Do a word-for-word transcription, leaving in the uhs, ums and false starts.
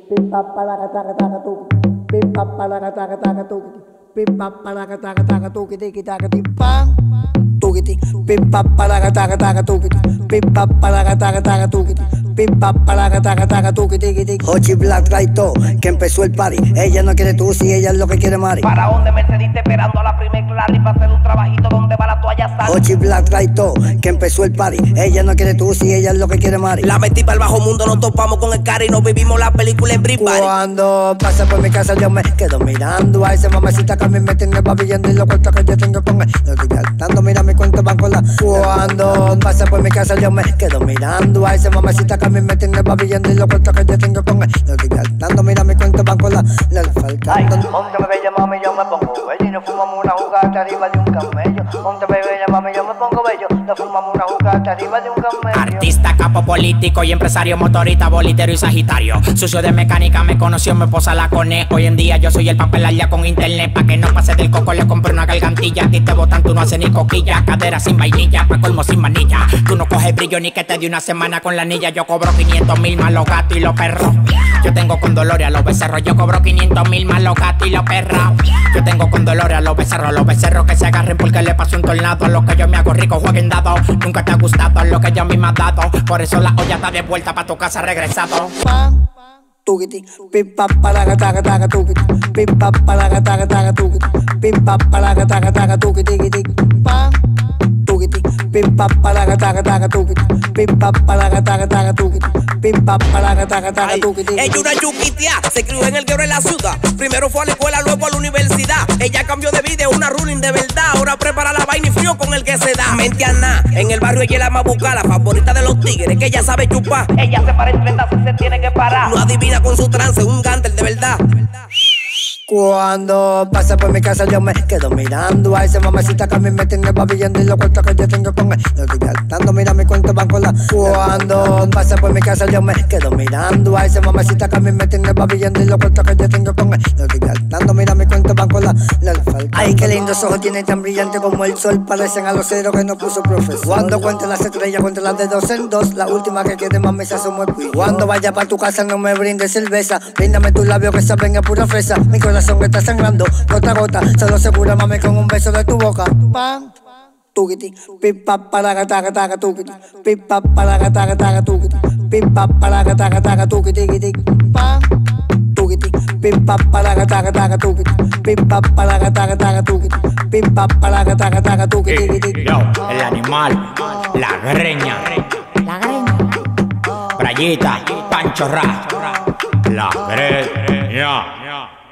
pim pam para taca taca tu, pim pam para taca taca tu, pim pam para taca taca tu, tiki taca tim pam, tukiti, pim pam para taca taca tu, pim pam para taca taca tu, pim pam para taca taca tu, tiki tiki. Hochi Black trae todo, que empezó el party. Ella no quiere tú, si ella es lo que quiere Mari. Para donde Mercedes esperando a la primer Clary para hacer un trabajito donde va la toalla sal. Hochi Black trae todo, que empezó el party. Ella no quiere tú, si ella es lo que quiere Mari. La metí para el bajo mundo, nos topamos con el cara y nos vivimos la película en Brick Party. Cuando pasa por mi casa yo me quedo mirando a esa mamacita que a mí me tiene babillando y lo cuento que yo tengo con él. No estoy gastando, mira mi cuenta banco la. Cuando pasa por mi casa yo me quedo mirando a esa mamacita que a mí me tiene babillando y lo cuento que yo tengo con él. No estoy gastando, mira mi cuenta banco la. La falcando. Monte bella mami, yo me pongo bello y nos fumamos una jugada arriba de un camello. Monte bella mami, yo me pongo bello, nos fumamos una jugada arriba de un camello. Artista, capo político y empresario, motorista, bolitero y sagitario. Sucio de mecánica, me conoció, me posa la cone. Hoy en día yo soy el papel allá con internet. Pa' que no pase del coco le compré una gargantilla. A ti te botan, tú no haces ni coquilla. Cadera sin vainilla, pa' colmo sin manilla. Tú no coges brillo ni que te dé una semana con la anilla. Yo cobro quinientos mil más los gatos y los perros. Yo tengo con dolores a los becerros. Yo cobro quinientos mil más los gatos y los perros. Yo tengo con dolores a los becerros. Los becerros que se agarren porque le pasó un tornado. A lo que yo me hago rico jueguen dado. Nunca te ha gustado lo que yo a mí me ha dado. Por eso la olla está de vuelta pa' tu casa regresado. Pam, tukiti, pim pam para taca taca tukiti, pim pam para taca taca tukiti, pim pam para taca taca tukiti tiki tiki. Pam, tukiti, pim pam para taca taca tukiti, pim pam para taca taca tukiti, pim pam para taca taca tukiti. Ella una yuquitia, se crió en el guero en la ciudad. Primero fue a la escuela, luego a la universidad. Ella cambió de vida, una ruling de verdad. Ahora prepara la vaina y frío con el que se da. Mente a nada, en el barrio ella es la más buscada, la favorita de los tigres, que ella sabe chupar. Ella se para en treinta si se tiene que parar. No adivina con su trance, un gantel de verdad. Cuando pasa por mi casa yo me quedo mirando a esa mamacita que a mí me tiene babillando y lo cuento que yo tengo con él. No estoy gastando, mira mi cuenta banco la. Cuando pasa por mi casa yo me quedo mirando a esa mamacita que a mí me tiene babillando y lo cuento que yo tengo con él. No estoy gastando, mira mi cuenta banco la. la Ay, qué lindos ojos tiene tan brillante como el sol, parecen a los ceros que no puso profesor. Cuando cuente las estrellas, cuente las de dos en dos, la última que quede más mesa somos el. Cuando vaya pa' tu casa no me brindes cerveza, bríndame tus labios que saben a pura fresa. Mi corazón que está sangrando, gota a gota, solo se cura mami con un beso de tu boca. Pam, tukiti, pim pam para taca taca tukiti, pim pam para taca taca tukiti, pim pam para taca taca tukiti tiki tiki. Pam, tukiti, pim pam para taca taca tukiti, pim pam para taca taca tukiti, pim pam para taca taca tukiti tiki tiki. Yo, el animal, la greña, La greña. Brayita, Pancho Ra, la greña.